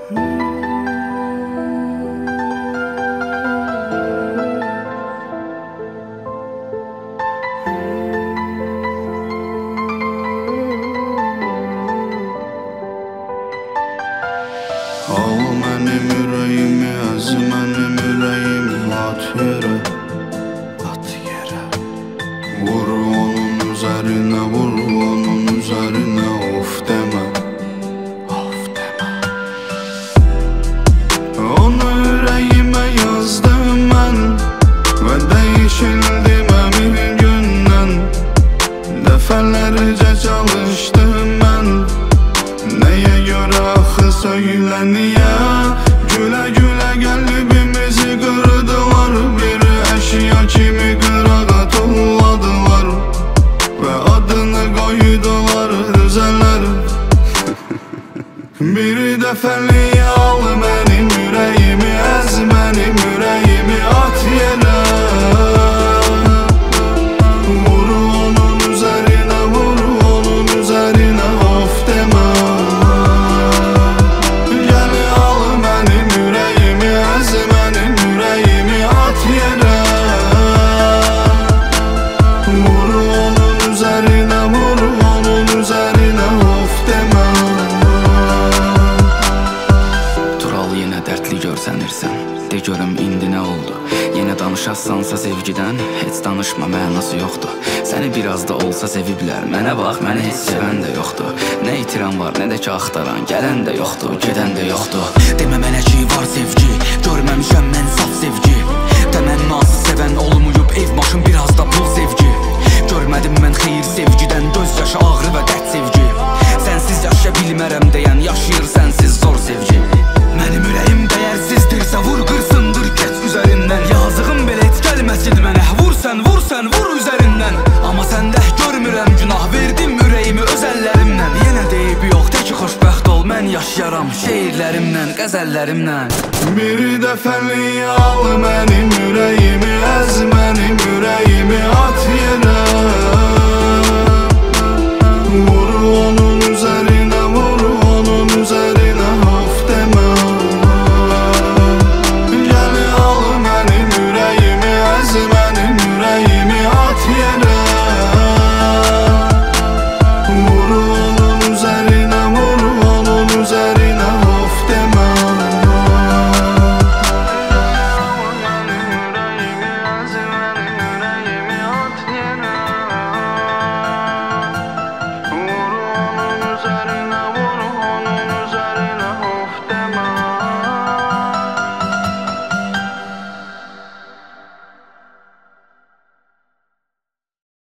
Al mənim ürəyimi, əz mənim ürəyimi, at yerə Vur onun üzərinə, vur onun üzərinə, of demə Onu ürəyimə yazdım mən və dəyişildim əmin gündən Dəfələrcə çalışdım mən Nəyə görə axı söylə niyə Gülə gülə qəlbimizi qırdılar Bir əşya kimi qırağa tulladılar Və adını qoydular düzələr Bir dəfəliyə al mənim ürəyimi Əz mənim ürəyimi at yerə Vur onun üzərinə, vur onun üzərinə of demə De görüm indi nə oldu Yenə danışasansa sevgidən Heç danışma mənası yoxdur Səni biraz da olsa seviblər Mənə bax, məni heç sevən də yoxdur Nə itirən var, nə də ki axtaran Gələn də yoxdur, gedən də yoxdur Demə mənə ki var sevgi Görməmişəm mən saf sevgi Təmənnası sevən olmayıb Ev, maşın, biraz da pul sevgi Görmədim mən xeyir sevgidən Göz yaşı, ağrı və dərd sevgi Sənsiz yaşaya bilmərəm deyən Yaşayır sənsiz zor sevgi Mənim ürəyim dəyərsizdirsə vur qırsındır keç üzərindən Yazığım belə heç gəlməsin mənə Vur sən, vur üzərindən Amma səndə görmürəm günah Verdim ürəyimi öz əllərimlə Yenə deyib yox, de ki xoşbəxt ol Mən yaşayaram şeirlərimlə, qəzəllərimlə Bir dəfəliyə al mənim ürəyimi Əz mənim ürəyimi at yerə